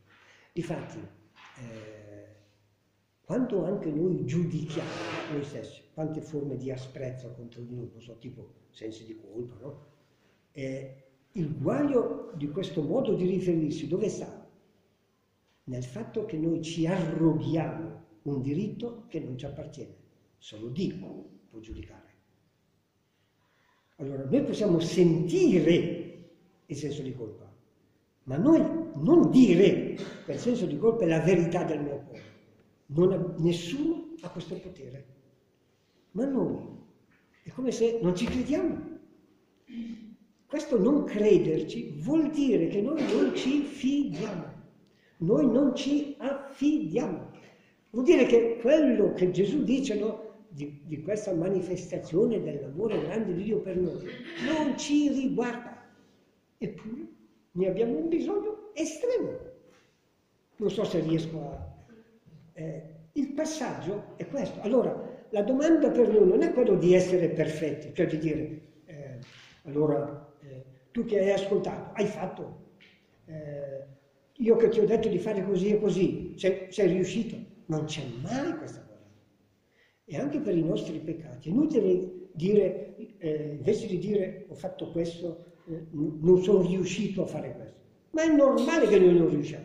Difatti, eh, quando anche noi giudichiamo noi stessi, quante forme di asprezza contro di noi, non so, tipo sensi di colpa, no? Eh, il guaio di questo modo di riferirsi dove sta? Nel fatto che noi ci arroghiamo un diritto che non ci appartiene. Solo Dio può giudicare. Allora, noi possiamo sentire il senso di colpa, ma noi non dire che il senso di colpa è la verità del mio cuore. Non ha, nessuno ha questo potere. Ma noi, è come se non ci crediamo. Questo non crederci vuol dire che noi non ci fidiamo. Noi non ci affidiamo. Vuol dire che quello che Gesù dice, no, di, di questa manifestazione dell'amore grande di Dio per noi, non ci riguarda. Eppure ne abbiamo un bisogno estremo. Non so se riesco a... Eh, il passaggio è questo. Allora, la domanda per noi non è quello di essere perfetti, cioè di dire, eh, allora, eh, tu che hai ascoltato, hai fatto... Eh, io che ti ho detto di fare così e così, sei, sei riuscito? Non c'è mai questa cosa. E anche per i nostri peccati, è inutile dire, eh, invece di dire ho fatto questo, eh, non sono riuscito a fare questo. Ma è normale che noi non riusciamo.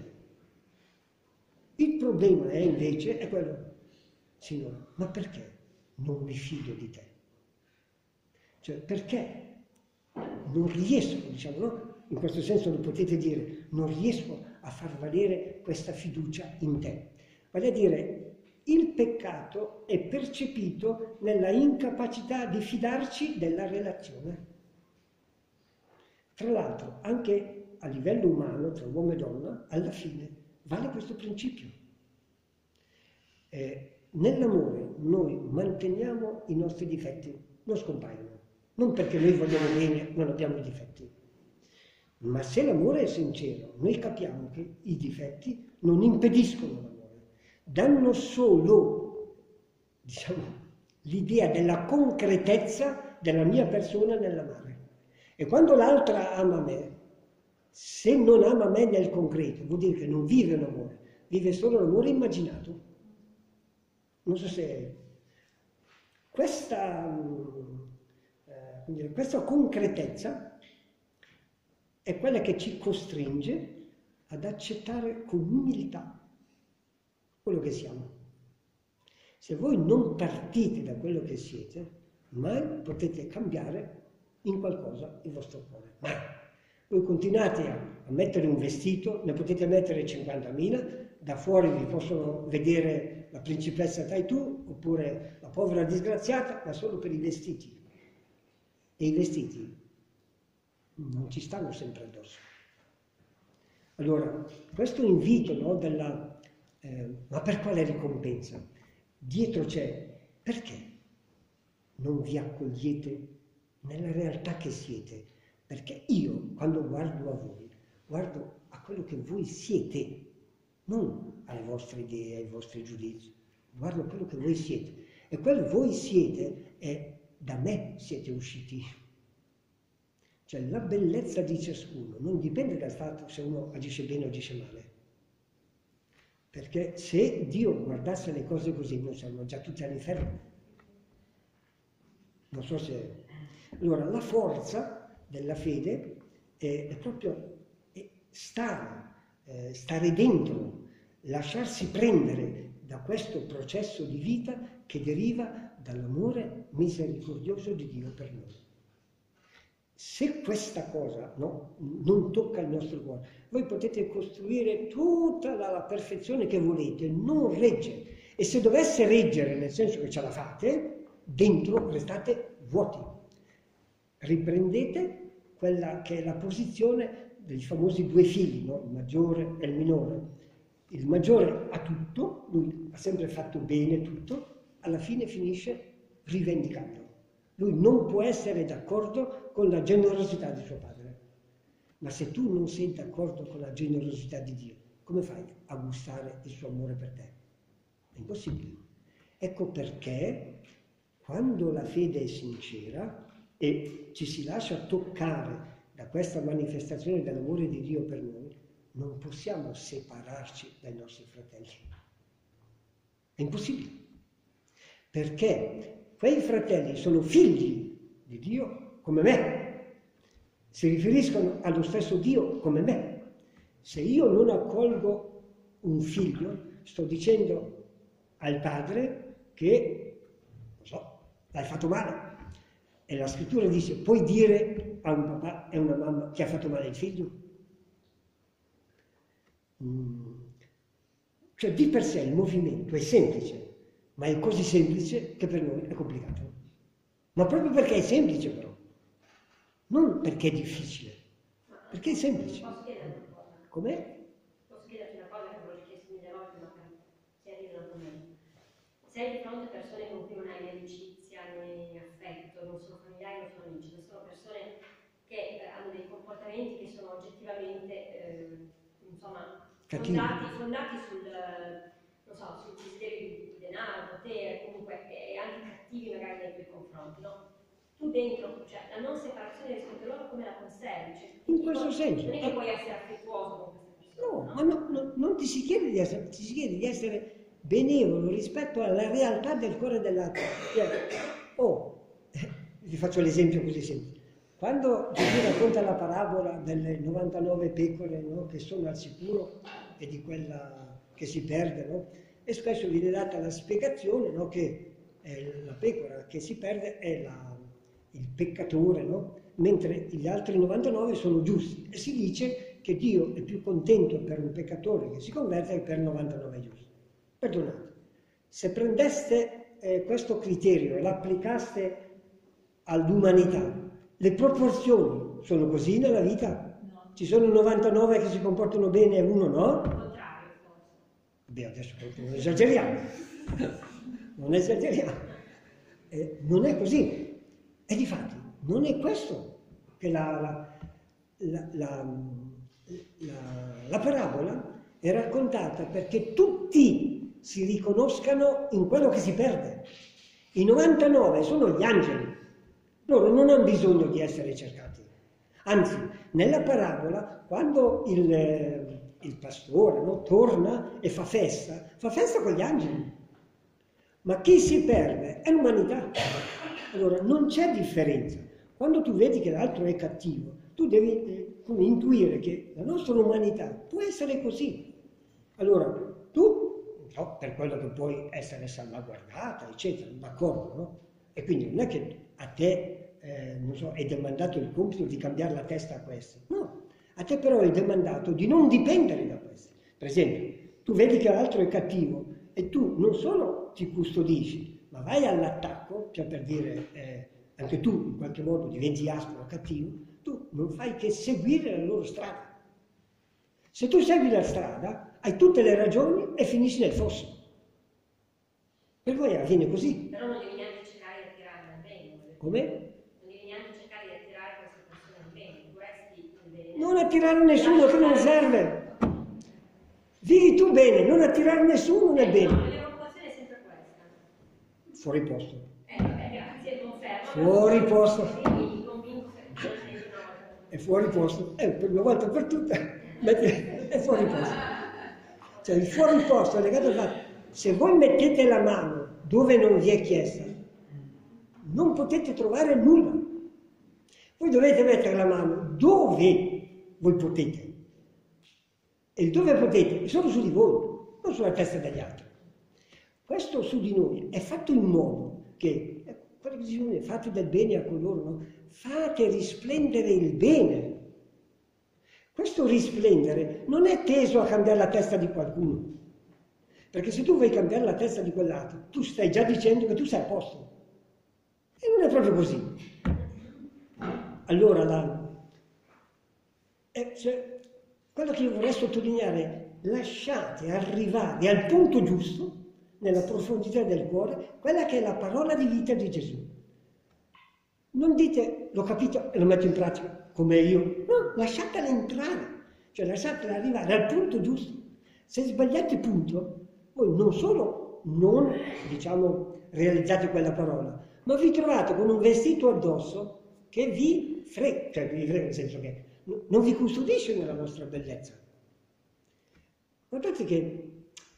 Il problema è invece, è quello, Signore, ma perché non mi fido di te? Cioè, perché non riesco, diciamo, no? In questo senso lo potete dire, non riesco a far valere questa fiducia in te. Vale a dire, il peccato è percepito nella incapacità di fidarci della relazione. Tra l'altro, anche a livello umano, tra uomo e donna, alla fine vale questo principio. Eh, nell'amore noi manteniamo i nostri difetti, non scompaiono. Non perché noi vogliamo bene, non abbiamo difetti. Ma se l'amore è sincero, noi capiamo che i difetti non impediscono l'amore, danno solo, diciamo, l'idea della concretezza della mia persona nell'amare. E quando l'altra ama me, se non ama me nel concreto, vuol dire che non vive l'amore, vive solo l'amore immaginato. Non so se... Questa, eh, questa concretezza è quella che ci costringe ad accettare con umiltà quello che siamo. Se voi non partite da quello che siete, mai potete cambiare in qualcosa il vostro cuore. Mai. Voi continuate a, a mettere un vestito, ne potete mettere cinquantamila, da fuori vi possono vedere la principessa Taitu, oppure la povera disgraziata, ma solo per i vestiti. E i vestiti non ci stanno sempre addosso. Allora, questo invito, no, della, eh, ma per quale ricompensa? Dietro c'è, perché non vi accogliete nella realtà che siete? Perché io, quando guardo a voi, guardo a quello che voi siete, non alle vostre idee, ai vostri giudizi, guardo a quello che voi siete. E quel voi siete è da me siete usciti. Cioè la bellezza di ciascuno non dipende dal fatto se uno agisce bene o agisce male. Perché se Dio guardasse le cose così, noi saremmo già tutti all'inferno. Non so se... Allora, la forza della fede è, è proprio è stare, eh, stare dentro, lasciarsi prendere da questo processo di vita che deriva dall'amore misericordioso di Dio per noi. Se questa cosa, no, non tocca il nostro cuore, voi potete costruire tutta la, la perfezione che volete, non regge. E se dovesse reggere, nel senso che ce la fate, dentro restate vuoti. Riprendete quella che è la posizione dei famosi due fili, no? Il maggiore e il minore. Il maggiore ha tutto, lui ha sempre fatto bene tutto, alla fine finisce rivendicando. Lui non può essere d'accordo con la generosità di suo padre. Ma se tu non sei d'accordo con la generosità di Dio, come fai a gustare il suo amore per te? È impossibile. Ecco perché quando la fede è sincera e ci si lascia toccare da questa manifestazione dell'amore di Dio per noi, non possiamo separarci dai nostri fratelli. È impossibile. Perché quei fratelli sono figli di Dio come me. Si riferiscono allo stesso Dio come me. Se io non accolgo un figlio, sto dicendo al padre che, non so, l'hai fatto male. E la scrittura dice, puoi dire a un papà e a una mamma che ha fatto male il figlio? Mm. Cioè di per sé il movimento è semplice, ma è così semplice che per noi è complicato. Ma proprio perché è semplice però, non perché è difficile, perché è semplice. Posso chiedere una cosa? Com'è? Posso chiederti una cosa che avevo chiesto mille volte, ma si arriva da me. Sei di fronte a persone con cui non hai né amicizia né affetto, non sono familiari, non sono amici, ma sono persone che eh, hanno dei comportamenti che sono oggettivamente, eh, insomma, fondati, fondati sul, non so, sul desiderio di denaro, potere, comunque, e anche cattivi magari nei tuoi confronti, no? Tu dentro, cioè la non separazione rispetto a loro come la conservi? Cioè, In questo senso. Non è che puoi essere affettuoso con queste persone, No, no? ma no, no, non ti si chiede di essere, ti si chiede di essere benevolo rispetto alla realtà del cuore dell'altro. Oh, vi faccio l'esempio così semplice. Quando Gesù racconta la parabola delle novantanove pecore, no, che sono al sicuro e di quella che si perde, no? E spesso viene data la spiegazione, no, che eh, la pecora che si perde è la, il peccatore, no? Mentre gli altri novantanove sono giusti. E si dice che Dio è più contento per un peccatore che si converte che per novantanove giusti. Perdonate, se prendeste eh, questo criterio e l'applicaste all'umanità, le proporzioni sono così nella vita? No. Ci sono novantanove che si comportano bene e uno no? Al contrario, forse. Beh, adesso proprio non esageriamo. Non esageriamo. Eh, non è così. E difatti, non è questo che la, la, la, la, la, la parabola è raccontata perché tutti si riconoscano in quello che si perde. I novantanove sono gli angeli. Loro non hanno bisogno di essere cercati. Anzi, nella parabola, quando il, eh, il pastore, no, torna e fa festa, fa festa con gli angeli. Ma chi si perde è l'umanità. Allora, non c'è differenza. Quando tu vedi che l'altro è cattivo, tu devi eh, come intuire che la nostra umanità può essere così. Allora, tu, non so, per quello che puoi essere salvaguardata, eccetera, d'accordo, no? E quindi non è che a te, eh, non so, è demandato il compito di cambiare la testa a questi. No, a te però è demandato di non dipendere da questi. Per esempio, tu vedi che l'altro è cattivo e tu non solo ti custodisci, ma vai all'attacco, cioè per dire, eh, anche tu in qualche modo diventi aspro o cattivo, tu non fai che seguire la loro strada. Se tu segui la strada, hai tutte le ragioni e finisci nel fosso. Per voi avviene così. Però non devi neanche cercare di attirare al bene. Come? Non devi neanche cercare di attirare queste persone al bene, tu resti nel bene. Non attirare nessuno che non serve. Vivi tu bene, non attirare nessuno nel No, bene. la mia preoccupazione è sempre questa. Fuori posto. Eh, vabbè, grazie, confermo. Fuori posto. Quindi convinco che non sei di nuovo. È fuori posto. Eh, per una volta per tutte, metti- è fuori posto. Cioè il fuori posto è legato al fatto, se voi mettete la mano dove non vi è chiesta, non potete trovare nulla. Voi dovete mettere la mano dove voi potete. E il dove potete è solo su di voi, non sulla testa degli altri. Questo su di noi è fatto in modo che, eh, quello che dice, fate del bene a coloro, no? Fate risplendere il bene. Questo risplendere non è teso a cambiare la testa di qualcuno, perché se tu vuoi cambiare la testa di quell'altro, tu stai già dicendo che tu sei a posto. E non è proprio così. Allora, la, eh, cioè, quello che io vorrei sottolineare è lasciate arrivare al punto giusto, nella profondità del cuore, quella che è la parola di vita di Gesù. Non dite, l'ho capito e lo metto in pratica come io. No, lasciatela entrare, cioè lasciatela arrivare al punto giusto. Se sbagliate punto, voi non solo non, diciamo, realizzate quella parola, ma vi trovate con un vestito addosso che vi frega, cioè vi frega nel senso che non vi custodisce nella vostra bellezza. Guardate che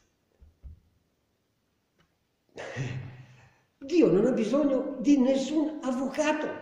Dio non ha bisogno di nessun avvocato.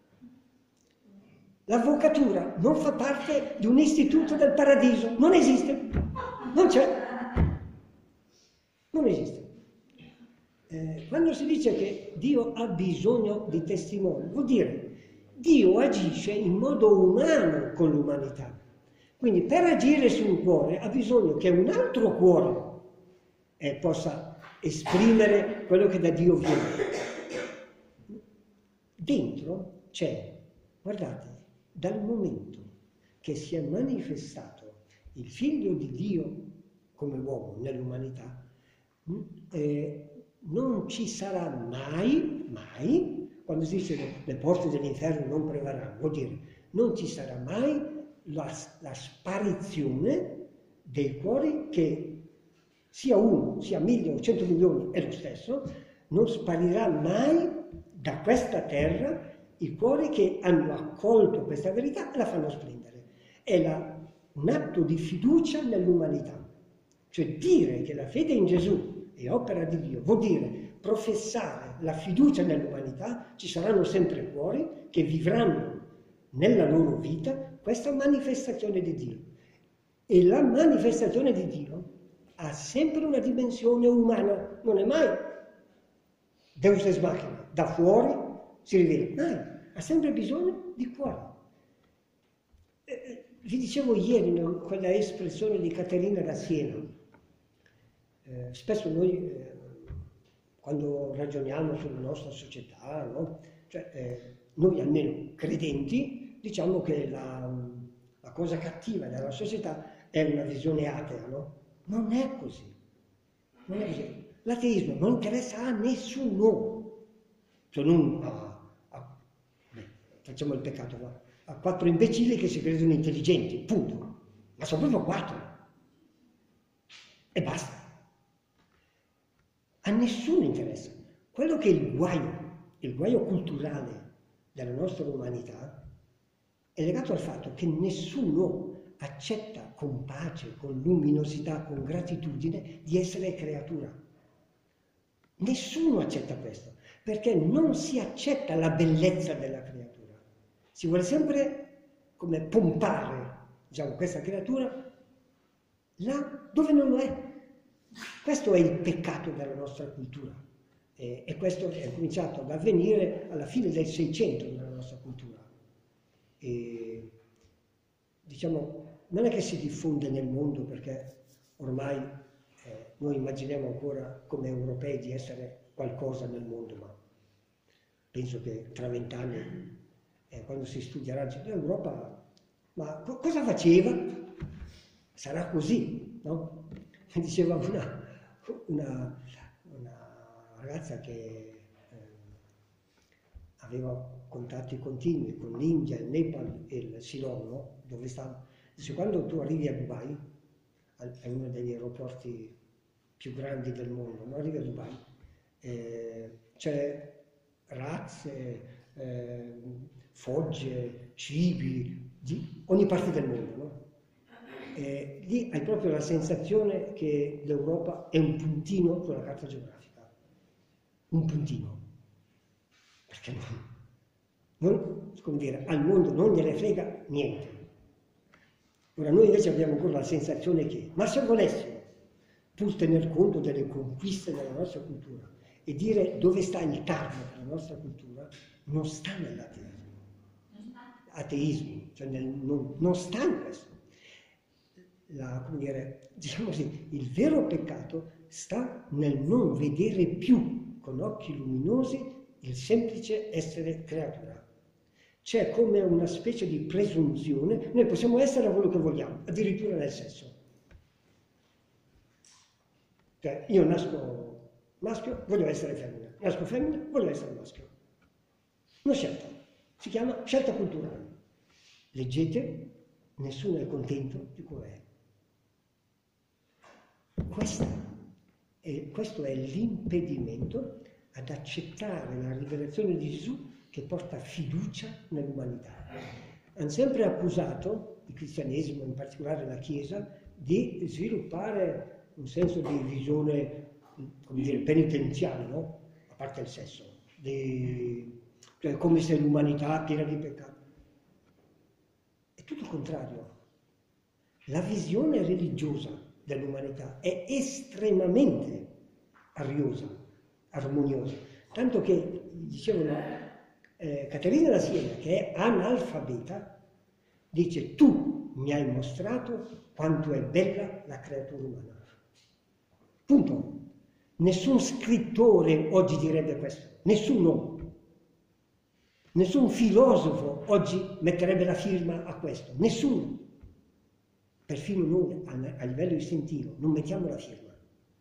L'avvocatura non fa parte di un istituto del paradiso, non esiste, non c'è, non esiste. Eh, quando si dice che Dio ha bisogno di testimoni, vuol dire Dio agisce in modo umano con l'umanità. Quindi per agire su un cuore ha bisogno che un altro cuore eh, possa esprimere quello che da Dio viene. Dentro c'è, guardate, dal momento che si è manifestato il Figlio di Dio come uomo nell'umanità, eh, non ci sarà mai, mai, quando si dice che le porte dell'inferno non prevarranno, vuol dire non ci sarà mai la, la sparizione dei cuori che sia uno, sia mille o cento milioni è lo stesso, non sparirà mai da questa terra i cuori che hanno accolto questa verità e la fanno splendere. È la, un atto di fiducia nell'umanità. Cioè dire che la fede in Gesù è opera di Dio, vuol dire professare la fiducia nell'umanità, ci saranno sempre cuori che vivranno nella loro vita questa manifestazione di Dio. E la manifestazione di Dio ha sempre una dimensione umana, non è mai Deus ex machina, da fuori si rivela, mai, ha sempre bisogno di cuore. Eh, vi dicevo ieri, no, quella espressione di Caterina da Siena. Eh, spesso noi, eh, quando ragioniamo sulla nostra società, no? Cioè, eh, noi almeno credenti, diciamo che la, la cosa cattiva della società è una visione atea, no? Non è così. Non è così. L'ateismo non interessa a nessuno, cioè non a, a beh, facciamo il peccato, no? A quattro imbecilli che si credono intelligenti, punto. Ma sono proprio quattro. E basta. A nessuno interessa. Quello che è il guaio, il guaio culturale della nostra umanità, è legato al fatto che nessuno accetta con pace, con luminosità, con gratitudine di essere creatura. Nessuno accetta questo, perché non si accetta la bellezza della creatura. Si vuole sempre come pompare, diciamo, questa creatura là dove non lo è. Questo è il peccato della nostra cultura e, e questo è cominciato ad avvenire alla fine del Seicento nella nostra cultura. E, diciamo, non è che si diffonde nel mondo perché ormai eh, noi immaginiamo ancora come europei di essere qualcosa nel mondo, ma penso che tra vent'anni, eh, quando si studierà l'Europa, ma co- cosa faceva? Sarà così, no? Diceva una, una, una ragazza che eh, aveva contatti continui con l'India, il Nepal e il Ceylon, no? Dove stava. Dice, quando tu arrivi a Dubai, è uno degli aeroporti più grandi del mondo, no? Arrivi a Dubai, eh, c'è razze, eh, fogge, cibi, di ogni parte del mondo, no? Eh, lì hai proprio la sensazione che l'Europa è un puntino sulla carta geografica, un puntino, perché non, non, come dire, al mondo non gliene frega niente. Ora noi invece abbiamo ancora la sensazione che, ma se volessimo, pur tener conto delle conquiste della nostra cultura e dire dove sta il target della nostra cultura, non sta nell'ateismo, ateismo, cioè nel, non, non sta in questo. La, come dire, diciamo così, il vero peccato sta nel non vedere più con occhi luminosi il semplice essere creatura. C'è come una specie di presunzione, noi possiamo essere quello che vogliamo, addirittura nel sesso. Cioè, io nasco maschio, voglio essere femmina, nasco femmina, voglio essere maschio. Una scelta, si chiama scelta culturale. Leggete, nessuno è contento di come è. Questa è, questo è l'impedimento ad accettare la rivelazione di Gesù che porta fiducia nell'umanità. Hanno sempre accusato il cristianesimo, in particolare la Chiesa, di sviluppare un senso di visione, come dire, penitenziale, no? A parte il sesso, di, cioè come se l'umanità piena di peccato. È tutto il contrario. La visione religiosa dell'umanità è estremamente ariosa, armoniosa, tanto che, dicevano, eh, Caterina da Siena, che è analfabeta, dice: tu mi hai mostrato quanto è bella la creatura umana. Punto. Nessun scrittore oggi direbbe questo, nessuno. Nessun filosofo oggi metterebbe la firma a questo, nessuno. Perfino noi, a livello istintivo, non mettiamo la firma.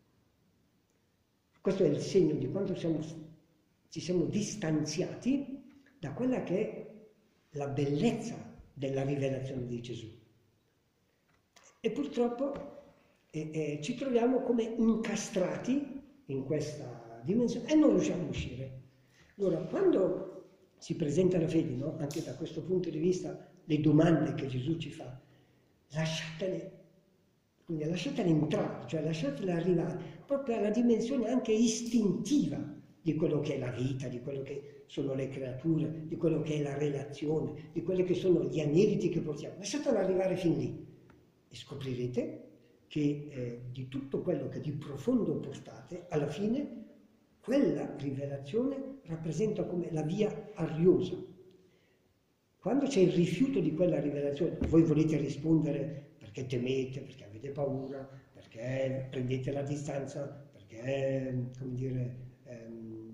Questo è il segno di quanto siamo, ci siamo distanziati da quella che è la bellezza della rivelazione di Gesù. E purtroppo eh, eh, ci troviamo come incastrati in questa dimensione e non riusciamo a uscire. Allora, quando si presenta la fede, no? Anche da questo punto di vista, le domande che Gesù ci fa, lasciatele, quindi lasciatele entrare, cioè lasciatele arrivare proprio alla dimensione anche istintiva di quello che è la vita, di quello che sono le creature, di quello che è la relazione, di quelli che sono gli aneliti che portiamo. Lasciatelo arrivare fin lì e scoprirete che eh, di tutto quello che di profondo portate, alla fine quella rivelazione rappresenta come la via ariosa. Quando c'è il rifiuto di quella rivelazione, voi volete rispondere perché temete, perché avete paura, perché prendete la distanza, perché, come dire, ehm,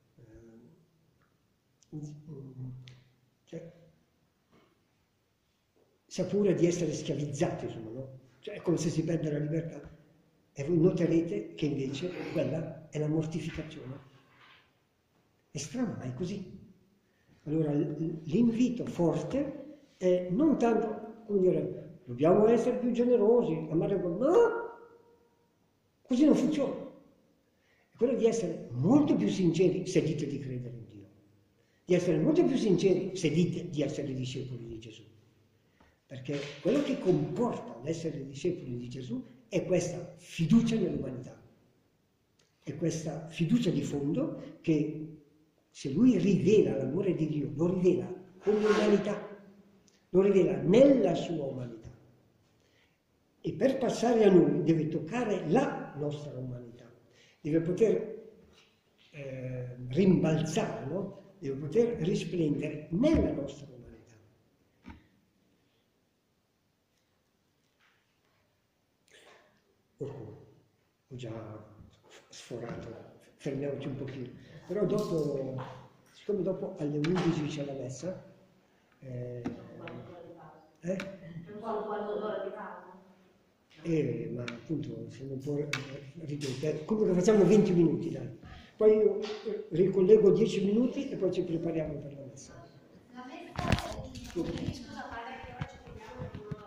ehm, cioè, si ha paura di essere schiavizzati, insomma, no? Cioè è come se si perde la libertà. E voi noterete che invece quella è la mortificazione. È strano, ma è così. Allora l'invito forte è non tanto, come dire, dobbiamo essere più generosi, amare il no, così non funziona. È quello di essere molto più sinceri se dite di credere in Dio, di essere molto più sinceri se dite di essere discepoli di Gesù. Perché quello che comporta l'essere discepoli di Gesù è questa fiducia nell'umanità, è questa fiducia di fondo che se lui rivela l'amore di Dio, lo rivela come umanità, lo rivela nella sua umanità. E per passare a noi deve toccare la nostra umanità, deve poter eh, rimbalzare, no? Deve poter risplendere nella nostra umanità. Oh, ho già sforato, fermiamoci un pochino. Però dopo, siccome dopo alle undici c'è la messa, eh, eh? Un quarto d'ora di pausa. Eh, ma appunto se non può ripetere, comunque facciamo venti minuti, dai. Poi io ricollego dieci minuti e poi ci prepariamo per la messa. La messa, scusa,